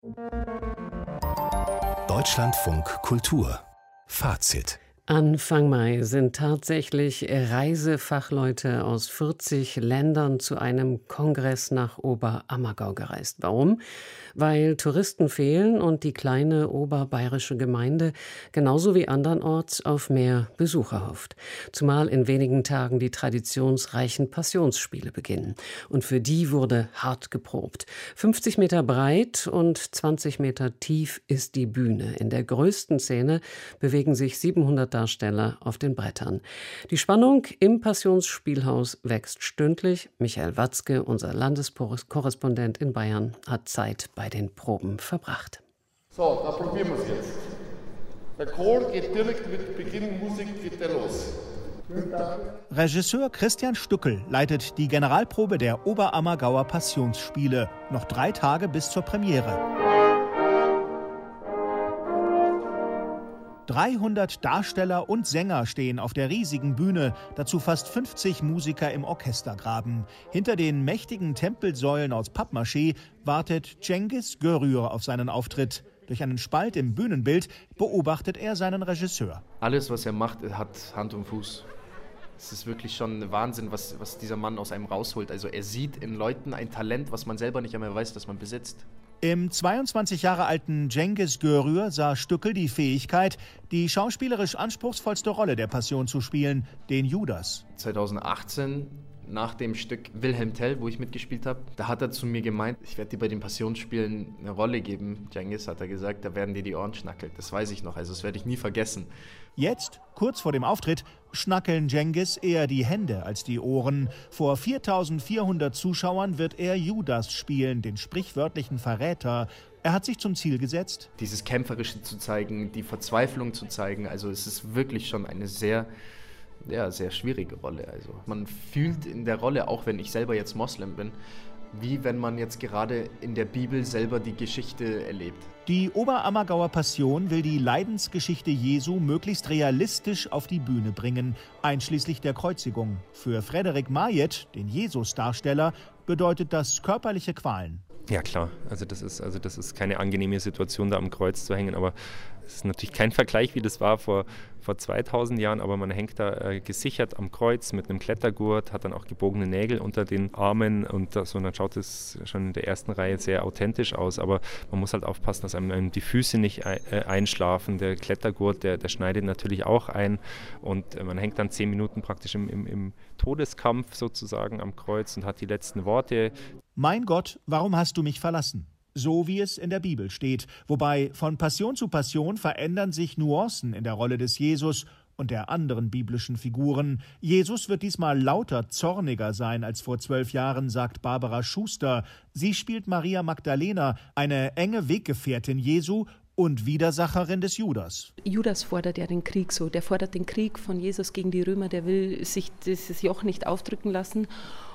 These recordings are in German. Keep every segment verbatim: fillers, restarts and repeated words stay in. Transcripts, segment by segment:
Deutschlandfunk Kultur. Fazit. Anfang Mai sind tatsächlich Reisefachleute aus vierzig Ländern zu einem Kongress nach Oberammergau gereist. Warum? Weil Touristen fehlen und die kleine oberbayerische Gemeinde genauso wie andernorts auf mehr Besucher hofft. Zumal in wenigen Tagen die traditionsreichen Passionsspiele beginnen. Und für die wurde hart geprobt. fünfzig Meter breit und zwanzig Meter tief ist die Bühne. In der größten Szene bewegen sich siebenhundert Darsteller auf den Brettern. Die Spannung im Passionsspielhaus wächst stündlich. Michael Watzke, unser Landeskorrespondent in Bayern, hat Zeit bei den Proben verbracht. So, da probieren wir es jetzt. Der Chor geht direkt mit Beginn Musik geht der los. Regisseur Christian Stückel leitet die Generalprobe der Oberammergauer Passionsspiele. Noch drei Tage bis zur Premiere. dreihundert Darsteller und Sänger stehen auf der riesigen Bühne, dazu fast fünfzig Musiker im Orchestergraben. Hinter den mächtigen Tempelsäulen aus Pappmaché wartet Cengiz Görür auf seinen Auftritt. Durch einen Spalt im Bühnenbild beobachtet er seinen Regisseur. Alles, was er macht, hat Hand und Fuß. Es ist wirklich schon Wahnsinn, was, was dieser Mann aus einem rausholt. Also er sieht in Leuten ein Talent, was man selber nicht einmal weiß, dass man besitzt. Im zweiundzwanzig Jahre alten Cengiz Görür sah Stückel die Fähigkeit, die schauspielerisch anspruchsvollste Rolle der Passion zu spielen, den Judas. zweitausendachtzehn, nach dem Stück Wilhelm Tell, wo ich mitgespielt habe, da hat er zu mir gemeint, ich werde dir bei den Passionsspielen eine Rolle geben. Cengiz, hat er gesagt, da werden dir die Ohren schnackelt. Das weiß ich noch, also das werde ich nie vergessen. Jetzt, kurz vor dem Auftritt, schnackeln Cengiz eher die Hände als die Ohren. Vor viertausendvierhundert Zuschauern wird er Judas spielen, den sprichwörtlichen Verräter. Er hat sich zum Ziel gesetzt, dieses Kämpferische zu zeigen, die Verzweiflung zu zeigen. Also es ist wirklich schon eine sehr, ja, sehr schwierige Rolle. Also man fühlt in der Rolle, auch wenn ich selber jetzt Moslem bin, wie wenn man jetzt gerade in der Bibel selber die Geschichte erlebt. Die Oberammergauer Passion will die Leidensgeschichte Jesu möglichst realistisch auf die Bühne bringen, einschließlich der Kreuzigung. Für Frederik Majet, den Jesus-Darsteller, bedeutet das körperliche Qualen. Ja klar, also das ist, also das ist keine angenehme Situation, da am Kreuz zu hängen, aber es ist natürlich kein Vergleich, wie das war vor, vor zweitausend Jahren, aber man hängt da äh, gesichert am Kreuz mit einem Klettergurt, hat dann auch gebogene Nägel unter den Armen und, das, und dann schaut es schon in der ersten Reihe sehr authentisch aus, aber man muss halt aufpassen, dass einem, einem die Füße nicht ein, äh, einschlafen. Der Klettergurt, der, der schneidet natürlich auch ein und äh, man hängt dann zehn Minuten praktisch im, im, im Todeskampf sozusagen am Kreuz und hat die letzten Worte. Mein Gott, warum hast du mich verlassen? So wie es in der Bibel steht. Wobei von Passion zu Passion verändern sich Nuancen in der Rolle des Jesus und der anderen biblischen Figuren. Jesus wird diesmal lauter zorniger sein als vor zwölf Jahren, sagt Barbara Schuster. Sie spielt Maria Magdalena, eine enge Weggefährtin Jesu und Widersacherin des Judas. Judas fordert ja den Krieg so. Der fordert den Krieg von Jesus gegen die Römer. Der will sich dieses Joch nicht aufdrücken lassen.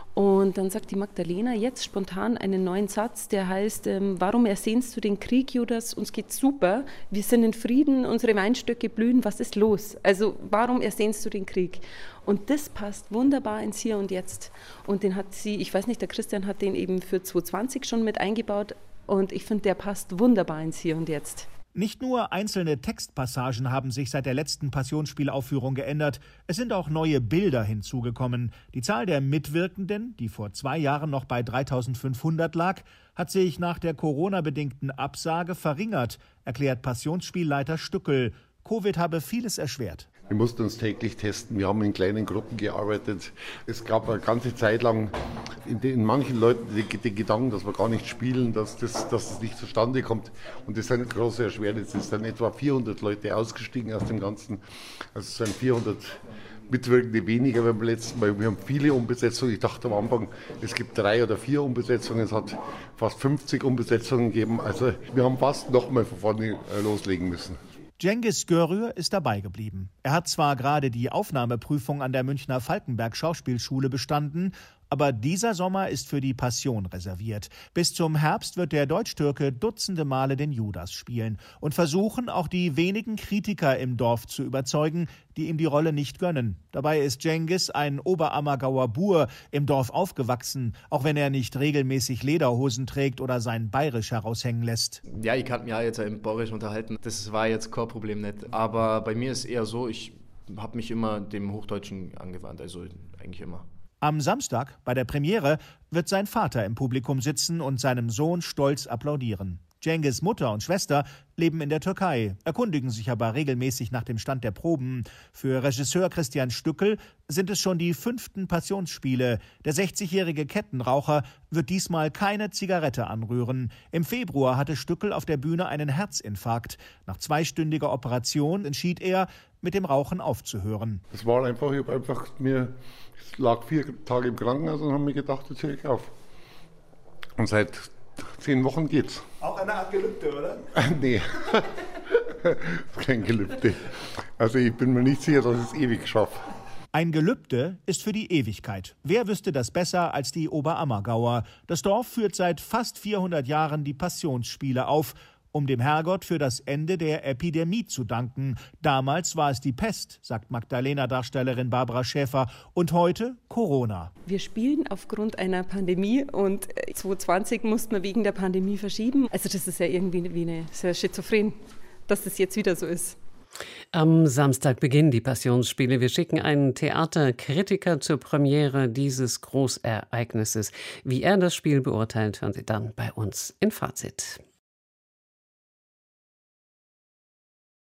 Und dann sagt die Magdalena jetzt spontan einen neuen Satz, der heißt, ähm, warum ersehnst du den Krieg, Judas? Uns geht's super, wir sind in Frieden, unsere Weinstöcke blühen, was ist los? Also warum ersehnst du den Krieg? Und das passt wunderbar ins Hier und Jetzt. Und den hat sie, ich weiß nicht, der Christian hat den eben für zwanzig zwanzig schon mit eingebaut und ich finde, der passt wunderbar ins Hier und Jetzt. Nicht nur einzelne Textpassagen haben sich seit der letzten Passionsspielaufführung geändert, es sind auch neue Bilder hinzugekommen. Die Zahl der Mitwirkenden, die vor zwei Jahren noch bei dreitausendfünfhundert lag, hat sich nach der Corona-bedingten Absage verringert, erklärt Passionsspielleiter Stückel. Covid habe vieles erschwert. Wir mussten uns täglich testen, wir haben in kleinen Gruppen gearbeitet. Es gab eine ganze Zeit lang in, den, in manchen Leuten den, den Gedanken, dass wir gar nicht spielen, dass das, dass das nicht zustande kommt. Und das sind große Erschwernisse. Es sind etwa vierhundert Leute ausgestiegen aus dem Ganzen. Also es sind vierhundert Mitwirkende weniger beim letzten Mal. Wir haben viele Umbesetzungen. Ich dachte am Anfang, es gibt drei oder vier Umbesetzungen. Es hat fast fünfzig Umbesetzungen gegeben. Also wir haben fast noch mal von vorne loslegen müssen. Cengiz Görür ist dabei geblieben. Er hat zwar gerade die Aufnahmeprüfung an der Münchner Falkenberg Schauspielschule bestanden, Aber dieser Sommer ist für die Passion reserviert. Bis zum Herbst wird der Deutsch-Türke dutzende Male den Judas spielen und versuchen, auch die wenigen Kritiker im Dorf zu überzeugen, die ihm die Rolle nicht gönnen. Dabei ist Cengiz ein Oberammergauer Bur, im Dorf aufgewachsen, auch wenn er nicht regelmäßig Lederhosen trägt oder sein Bayerisch heraushängen lässt. Ja, ich kann mich ja jetzt im Bayerisch unterhalten. Das war jetzt kein Problem nicht. Aber bei mir ist eher so, ich habe mich immer dem Hochdeutschen angewandt, also eigentlich immer. Am Samstag, bei der Premiere, wird sein Vater im Publikum sitzen und seinem Sohn stolz applaudieren. Cengiz' Mutter und Schwester leben in der Türkei, erkundigen sich aber regelmäßig nach dem Stand der Proben. Für Regisseur Christian Stückel sind es schon die fünften Passionsspiele. Der sechzigjährige Kettenraucher wird diesmal keine Zigarette anrühren. Im Februar hatte Stückel auf der Bühne einen Herzinfarkt. Nach zweistündiger Operation entschied er, mit dem Rauchen aufzuhören. Es war einfach, ich habe einfach mir, ich lag vier Tage im Krankenhaus und habe mir gedacht, jetzt höre ich auf. Und seit zehn Wochen geht's. Auch eine Art Gelübde, oder? Nee, kein Gelübde. Also ich bin mir nicht sicher, dass ich es ewig schaffe. Ein Gelübde ist für die Ewigkeit. Wer wüsste das besser als die Oberammergauer? Das Dorf führt seit fast vierhundert Jahren die Passionsspiele auf, um dem Herrgott für das Ende der Epidemie zu danken. Damals war es die Pest, sagt Magdalena-Darstellerin Barbara Schäfer, und heute Corona. Wir spielen aufgrund einer Pandemie und zwanzig zwanzig mussten wir wegen der Pandemie verschieben. Also das ist ja irgendwie wie eine sehr schizophren, dass das jetzt wieder so ist. Am Samstag beginnen die Passionsspiele. Wir schicken einen Theaterkritiker zur Premiere dieses Großereignisses. Wie er das Spiel beurteilt, hören Sie dann bei uns in Fazit.